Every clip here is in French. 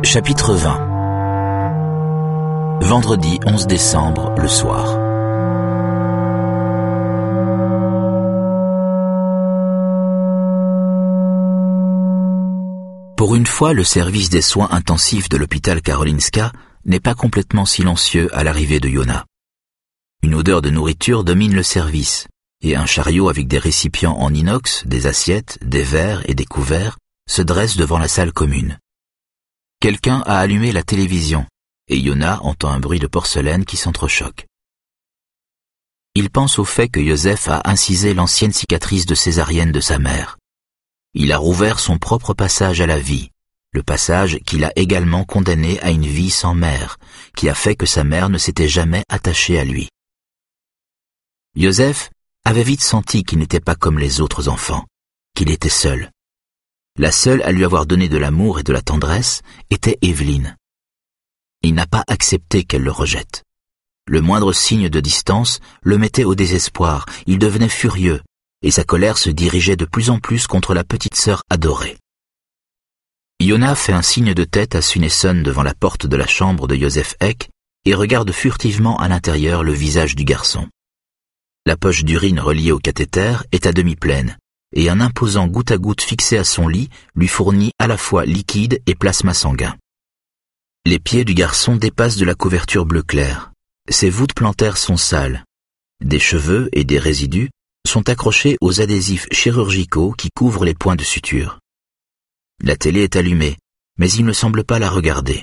Chapitre 20. Vendredi 11 décembre, le soir. Pour une fois, le service des soins intensifs de l'hôpital Karolinska n'est pas complètement silencieux à l'arrivée de Yona. Une odeur de nourriture domine le service, et un chariot avec des récipients en inox, des assiettes, des verres et des couverts se dresse devant la salle commune. Quelqu'un a allumé la télévision, et Yona entend un bruit de porcelaine qui s'entrechoque. Il pense au fait que Joseph a incisé l'ancienne cicatrice de césarienne de sa mère. Il a rouvert son propre passage à la vie, le passage qu'il a également condamné à une vie sans mère, qui a fait que sa mère ne s'était jamais attachée à lui. Joseph avait vite senti qu'il n'était pas comme les autres enfants, qu'il était seul. La seule à lui avoir donné de l'amour et de la tendresse était Evelyne. Il n'a pas accepté qu'elle le rejette. Le moindre signe de distance le mettait au désespoir, il devenait furieux, et sa colère se dirigeait de plus en plus contre la petite sœur adorée. Yona fait un signe de tête à Sunesson devant la porte de la chambre de Joseph Eck et regarde furtivement à l'intérieur le visage du garçon. La poche d'urine reliée au cathéter est à demi pleine, et un imposant goutte à goutte fixé à son lit lui fournit à la fois liquide et plasma sanguin. Les pieds du garçon dépassent de la couverture bleu clair. Ses voûtes plantaires sont sales. Des cheveux et des résidus sont accrochés aux adhésifs chirurgicaux qui couvrent les points de suture. La télé est allumée, mais il ne semble pas la regarder.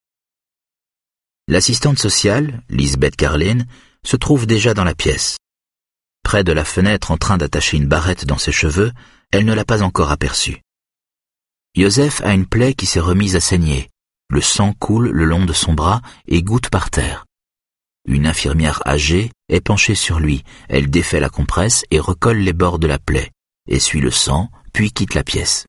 L'assistante sociale, Lisbeth Carlin, se trouve déjà dans la pièce. Près de la fenêtre en train d'attacher une barrette dans ses cheveux, elle ne l'a pas encore aperçu. Joseph a une plaie qui s'est remise à saigner. Le sang coule le long de son bras et goutte par terre. Une infirmière âgée est penchée sur lui. Elle défait la compresse et recolle les bords de la plaie, essuie le sang, puis quitte la pièce.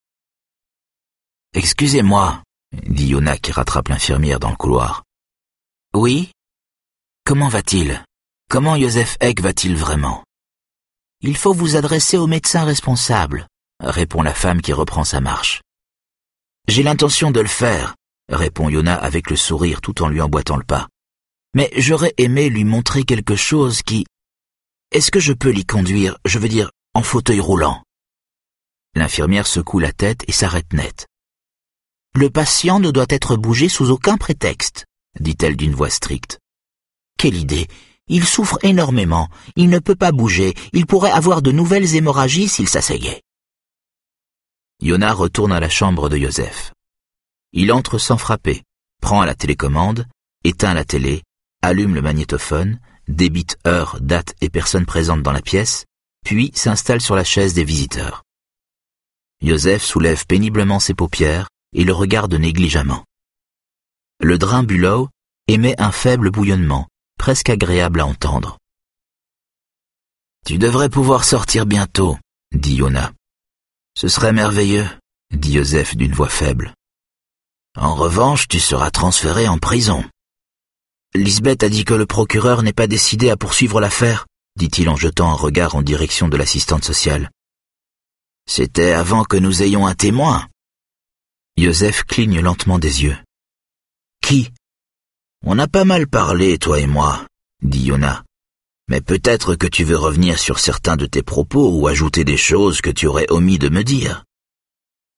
« Excusez-moi, » dit Yona qui rattrape l'infirmière dans le couloir. « Oui ? Comment va-t-il ? Comment Joseph Eck va-t-il vraiment ? » « Il faut vous adresser au médecin responsable, » répond la femme qui reprend sa marche. « J'ai l'intention de le faire, » répond Yona avec le sourire tout en lui emboîtant le pas. « Mais j'aurais aimé lui montrer quelque chose qui... Est-ce que je peux l'y conduire, je veux dire, en fauteuil roulant ?» L'infirmière secoue la tête et s'arrête net. « Le patient ne doit être bougé sous aucun prétexte, » dit-elle d'une voix stricte. « Quelle idée ! Il souffre énormément, il ne peut pas bouger, il pourrait avoir de nouvelles hémorragies s'il s'asseyait. » Yona retourne à la chambre de Joseph. Il entre sans frapper, prend la télécommande, éteint la télé, allume le magnétophone, débite heure, date et personnes présentes dans la pièce, puis s'installe sur la chaise des visiteurs. Joseph soulève péniblement ses paupières et le regarde négligemment. Le drain Bülow émet un faible bouillonnement, presque agréable à entendre. « Tu devrais pouvoir sortir bientôt, » dit Yona. « Ce serait merveilleux, » dit Joseph d'une voix faible. « En revanche, tu seras transféré en prison. »« Lisbeth a dit que le procureur n'est pas décidé à poursuivre l'affaire, » dit-il en jetant un regard en direction de l'assistante sociale. « C'était avant que nous ayons un témoin. » Joseph cligne lentement des yeux. « Qui ? » « On a pas mal parlé, toi et moi, » dit Yona. « Mais peut-être que tu veux revenir sur certains de tes propos ou ajouter des choses que tu aurais omis de me dire. »« Evelyne, »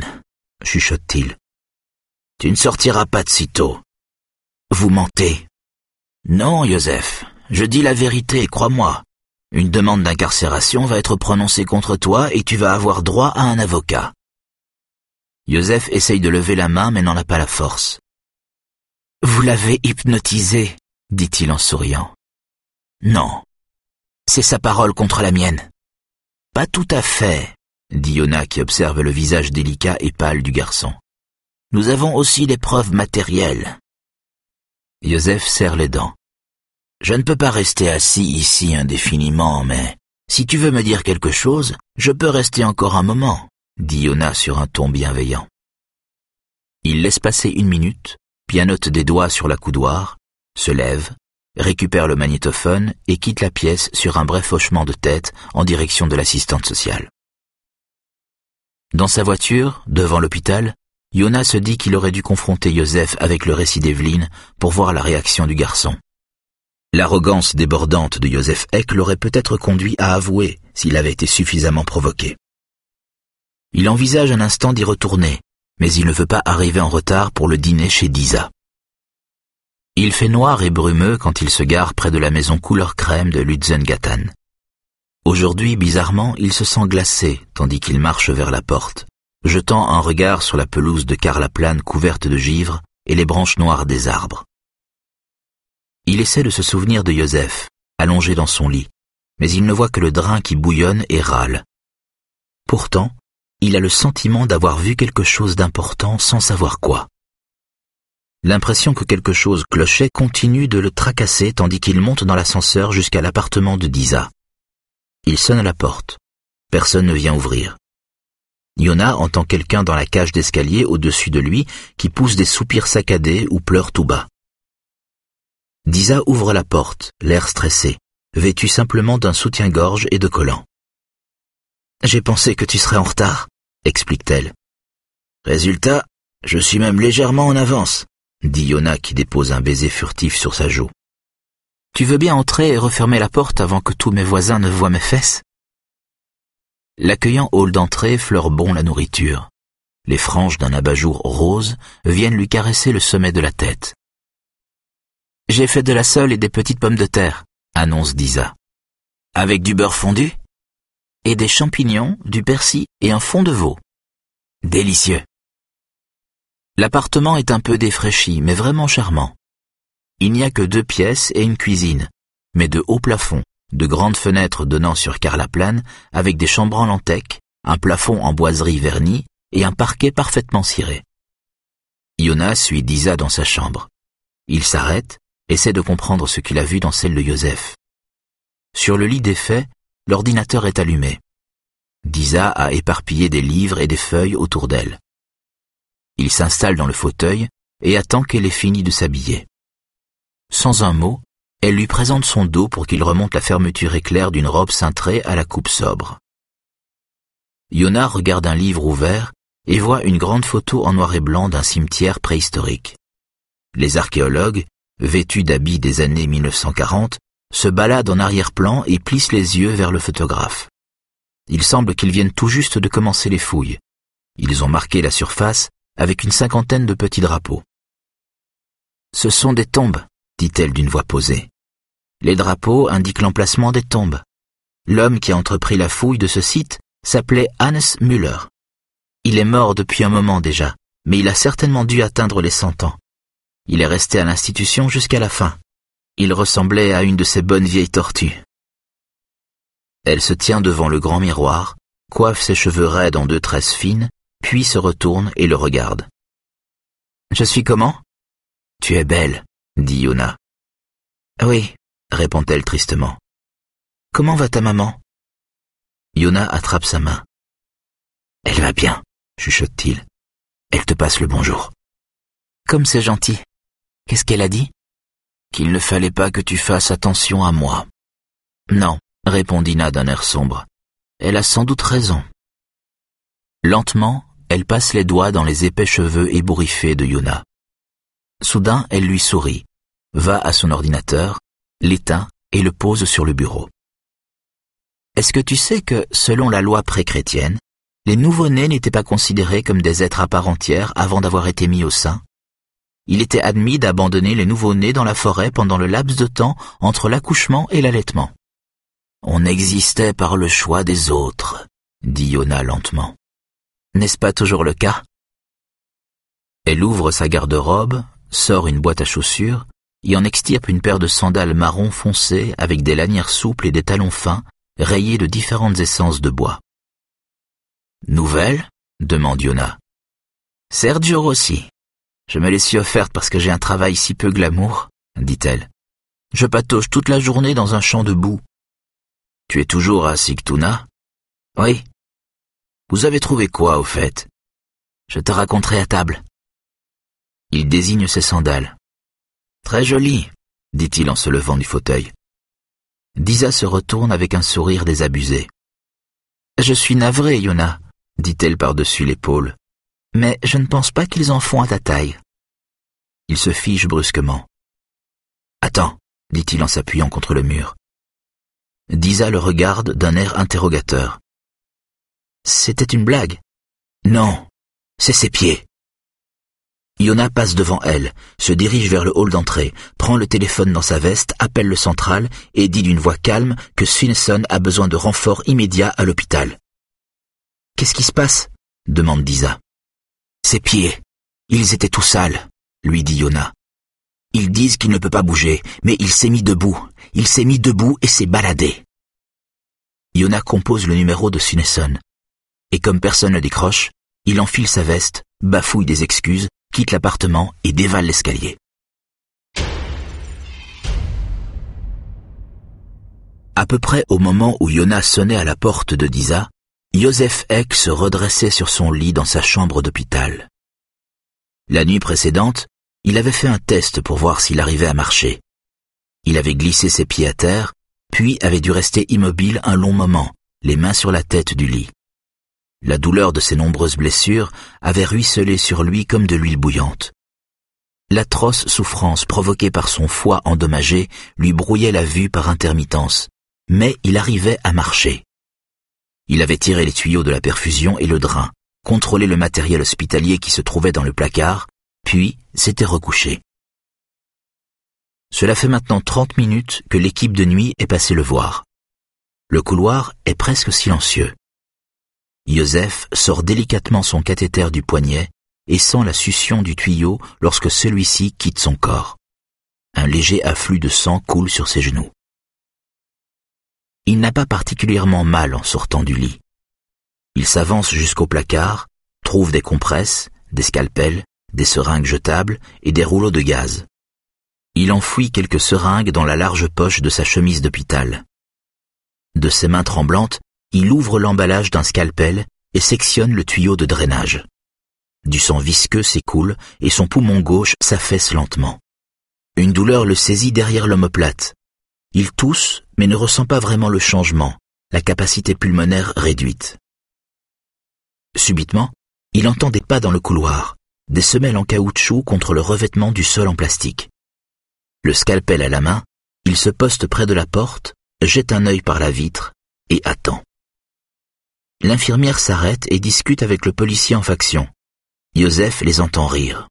chuchote-t-il. « Tu ne sortiras pas de sitôt. »« Vous mentez. »« Non, Joseph, je dis la vérité, crois-moi. Une demande d'incarcération va être prononcée contre toi et tu vas avoir droit à un avocat. » Joseph essaye de lever la main mais n'en a pas la force. « Vous l'avez hypnotisé, » dit-il en souriant. « Non, c'est sa parole contre la mienne. »« Pas tout à fait, » dit Yona qui observe le visage délicat et pâle du garçon. « Nous avons aussi des preuves matérielles. » Joseph serre les dents. « Je ne peux pas rester assis ici indéfiniment, mais si tu veux me dire quelque chose, je peux rester encore un moment, » dit Yona sur un ton bienveillant. Il laisse passer 1 minute, pianote des doigts sur la coudoir, se lève, récupère le magnétophone et quitte la pièce sur un bref hochement de tête en direction de l'assistante sociale. Dans sa voiture, devant l'hôpital, Yona se dit qu'il aurait dû confronter Yosef avec le récit d'Eveline pour voir la réaction du garçon. L'arrogance débordante de Yosef Eck l'aurait peut-être conduit à avouer s'il avait été suffisamment provoqué. Il envisage un instant d'y retourner, mais il ne veut pas arriver en retard pour le dîner chez Disa. Il fait noir et brumeux quand il se gare près de la maison couleur crème de Lützengatan. Aujourd'hui, bizarrement, il se sent glacé tandis qu'il marche vers la porte, jetant un regard sur la pelouse de carlaplane couverte de givre et les branches noires des arbres. Il essaie de se souvenir de Yosef, allongé dans son lit, mais il ne voit que le drain qui bouillonne et râle. Pourtant, il a le sentiment d'avoir vu quelque chose d'important sans savoir quoi. L'impression que quelque chose clochait continue de le tracasser tandis qu'il monte dans l'ascenseur jusqu'à l'appartement de Disa. Il sonne à la porte. Personne ne vient ouvrir. Yona entend quelqu'un dans la cage d'escalier au-dessus de lui qui pousse des soupirs saccadés ou pleure tout bas. Disa ouvre la porte, l'air stressé, vêtu simplement d'un soutien-gorge et de collants. « J'ai pensé que tu serais en retard », explique-t-elle. « Résultat, je suis même légèrement en avance », dit Yona qui dépose un baiser furtif sur sa joue. « Tu veux bien entrer et refermer la porte avant que tous mes voisins ne voient mes fesses ?» L'accueillant hall d'entrée fleure bon la nourriture. Les franges d'un abat-jour rose viennent lui caresser le sommet de la tête. « J'ai fait de la sole et des petites pommes de terre », annonce Disa. « Avec du beurre fondu ? Et des champignons, du persil et un fond de veau. Délicieux. » L'appartement est un peu défraîchi, mais vraiment charmant. Il n'y a que 2 pièces et une cuisine, mais de hauts plafonds, de grandes fenêtres donnant sur carlaplane, avec des chambranles en teck, un plafond en boiserie vernie et un parquet parfaitement ciré. Yona suit Disa dans sa chambre. Il s'arrête, essaie de comprendre ce qu'il a vu dans celle de Yosef. Sur le lit défait, l'ordinateur est allumé. Disa a éparpillé des livres et des feuilles autour d'elle. Il s'installe dans le fauteuil et attend qu'elle ait fini de s'habiller. Sans un mot, elle lui présente son dos pour qu'il remonte la fermeture éclair d'une robe cintrée à la coupe sobre. Yona regarde un livre ouvert et voit une grande photo en noir et blanc d'un cimetière préhistorique. Les archéologues, vêtus d'habits des années 1940, se baladent en arrière-plan et plissent les yeux vers le photographe. Il semble qu'ils viennent tout juste de commencer les fouilles. Ils ont marqué la surface avec une 50aine de petits drapeaux. « Ce sont des tombes », dit-elle d'une voix posée. Les drapeaux indiquent l'emplacement des tombes. L'homme qui a entrepris la fouille de ce site s'appelait Hannes Müller. Il est mort depuis un moment déjà, mais il a certainement dû atteindre les 100 ans. Il est resté à l'institution jusqu'à la fin. Il ressemblait à une de ces bonnes vieilles tortues. Elle se tient devant le grand miroir, coiffe ses cheveux raides en 2 tresses fines, puis se retourne et le regarde. « Je suis comment ?»« Tu es belle, » dit Yona. « Oui, » répond-elle tristement. « Comment va ta maman ?» Yona attrape sa main. « Elle va bien, » chuchote-t-il. « Elle te passe le bonjour. »« Comme c'est gentil. Qu'est-ce qu'elle a dit ?»« Qu'il ne fallait pas que tu fasses attention à moi. »« Non, » répond Dina d'un air sombre. « Elle a sans doute raison. » Lentement, elle passe les doigts dans les épais cheveux ébouriffés de Yona. Soudain, elle lui sourit, va à son ordinateur, l'éteint et le pose sur le bureau. Est-ce que tu sais que, selon la loi pré-chrétienne, les nouveau-nés n'étaient pas considérés comme des êtres à part entière avant d'avoir été mis au sein ? Il était admis d'abandonner les nouveau-nés dans la forêt pendant le laps de temps entre l'accouchement et l'allaitement. On existait par le choix des autres, dit Yona lentement. N'est-ce pas toujours le cas ? Elle ouvre sa garde-robe, sort une boîte à chaussures et en extirpe une paire de sandales marron foncé avec des lanières souples et des talons fins, rayés de différentes essences de bois. « Nouvelle ?» demande Yona. « Sergio Rossi. Je me les suis offertes parce que j'ai un travail si peu glamour, » dit-elle. « Je patauge toute la journée dans un champ de boue. »« Tu es toujours à Sigtuna ?»« Oui. »« Vous avez trouvé quoi, au fait ? » ?»« Je te raconterai à table. » Il désigne ses sandales. « Très joli, » dit-il en se levant du fauteuil. Disa se retourne avec un sourire désabusé. « Je suis navrée, Yona, » dit-elle par-dessus l'épaule. mais je ne pense pas qu'ils en font à ta taille. » Il se fige brusquement. « Attends, » dit-il en s'appuyant contre le mur. Disa le regarde d'un air interrogateur. « C'était une blague ?»« Non, c'est ses pieds. » Yona passe devant elle, se dirige vers le hall d'entrée, prend le téléphone dans sa veste, appelle le central et dit d'une voix calme que Svinnesson a besoin de renfort immédiat à l'hôpital. « Qu'est-ce qui se passe ?» demande Disa. « Ses pieds, ils étaient tout sales, » lui dit Yona. « Ils disent qu'il ne peut pas bouger, mais il s'est mis debout. Il s'est mis debout et s'est baladé. » Yona compose le numéro de Svinnesson. Et comme personne ne décroche, il enfile sa veste, bafouille des excuses, quitte l'appartement et dévale l'escalier. À peu près au moment où Yona sonnait à la porte de Disa, Joseph Eck se redressait sur son lit dans sa chambre d'hôpital. La nuit précédente, il avait fait un test pour voir s'il arrivait à marcher. Il avait glissé ses pieds à terre, puis avait dû rester immobile un long moment, les mains sur la tête du lit. La douleur de ses nombreuses blessures avait ruisselé sur lui comme de l'huile bouillante. L'atroce souffrance provoquée par son foie endommagé lui brouillait la vue par intermittence, mais il arrivait à marcher. Il avait tiré les tuyaux de la perfusion et le drain, contrôlé le matériel hospitalier qui se trouvait dans le placard, puis s'était recouché. Cela fait maintenant 30 minutes que l'équipe de nuit est passée le voir. Le couloir est presque silencieux. Joseph sort délicatement son cathéter du poignet et sent la succion du tuyau lorsque celui-ci quitte son corps. Un léger afflux de sang coule sur ses genoux. Il n'a pas particulièrement mal en sortant du lit. Il s'avance jusqu'au placard, trouve des compresses, des scalpels, des seringues jetables et des rouleaux de gaz. Il enfouit quelques seringues dans la large poche de sa chemise d'hôpital. De ses mains tremblantes, il ouvre l'emballage d'un scalpel et sectionne le tuyau de drainage. Du sang visqueux s'écoule et son poumon gauche s'affaisse lentement. Une douleur le saisit derrière l'omoplate. Il tousse, mais ne ressent pas vraiment le changement, la capacité pulmonaire réduite. Subitement, il entend des pas dans le couloir, des semelles en caoutchouc contre le revêtement du sol en plastique. Le scalpel à la main, il se poste près de la porte, jette un œil par la vitre et attend. L'infirmière s'arrête et discute avec le policier en faction. Joseph les entend rire.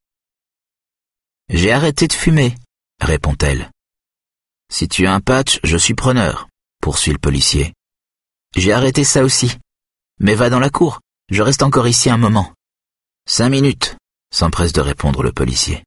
« J'ai arrêté de fumer, » répond-elle. « Si tu as un patch, je suis preneur, » poursuit le policier. « J'ai arrêté ça aussi. Mais va dans la cour, je reste encore ici un moment. »« 5 minutes, » s'empresse de répondre le policier.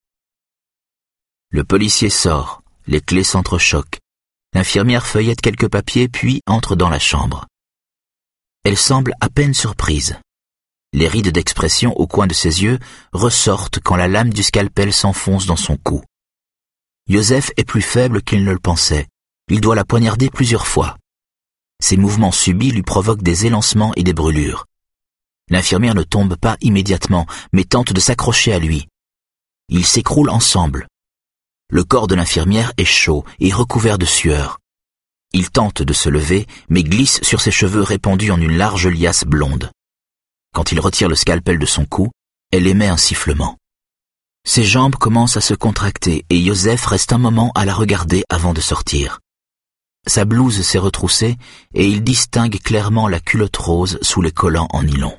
Le policier sort, les clés s'entrechoquent. L'infirmière feuillette quelques papiers puis entre dans la chambre. Elle semble à peine surprise. Les rides d'expression au coin de ses yeux ressortent quand la lame du scalpel s'enfonce dans son cou. Joseph est plus faible qu'il ne le pensait. Il doit la poignarder plusieurs fois. Ses mouvements subits lui provoquent des élancements et des brûlures. L'infirmière ne tombe pas immédiatement, mais tente de s'accrocher à lui. Ils s'écroulent ensemble. Le corps de l'infirmière est chaud et recouvert de sueur. Il tente de se lever, mais glisse sur ses cheveux répandus en une large liasse blonde. Quand il retire le scalpel de son cou, elle émet un sifflement. Ses jambes commencent à se contracter et Joseph reste un moment à la regarder avant de sortir. Sa blouse s'est retroussée et il distingue clairement la culotte rose sous les collants en nylon.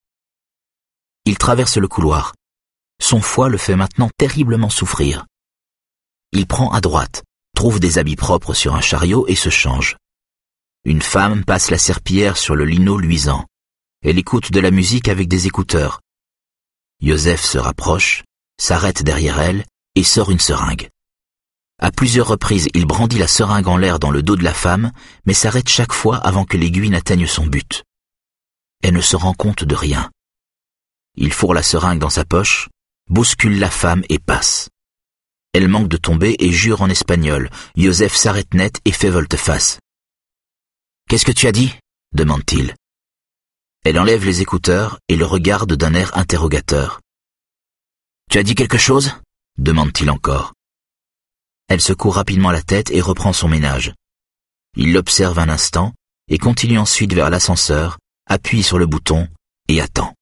Il traverse le couloir. Son foie le fait maintenant terriblement souffrir. Il prend à droite, trouve des habits propres sur un chariot et se change. Une femme passe la serpillière sur le lino luisant. Elle écoute de la musique avec des écouteurs. Joseph se rapproche, s'arrête derrière elle et sort une seringue. À plusieurs reprises, il brandit la seringue en l'air dans le dos de la femme, mais s'arrête chaque fois avant que l'aiguille n'atteigne son but. Elle ne se rend compte de rien. Il fourre la seringue dans sa poche, bouscule la femme et passe. Elle manque de tomber et jure en espagnol. Joseph s'arrête net et fait volte-face. « Qu'est-ce que tu as dit ?» demande-t-il. Elle enlève les écouteurs et le regarde d'un air interrogateur. « Tu as dit quelque chose ?» demande-t-il encore. Elle secoue rapidement la tête et reprend son ménage. Il l'observe un instant et continue ensuite vers l'ascenseur, appuie sur le bouton et attend.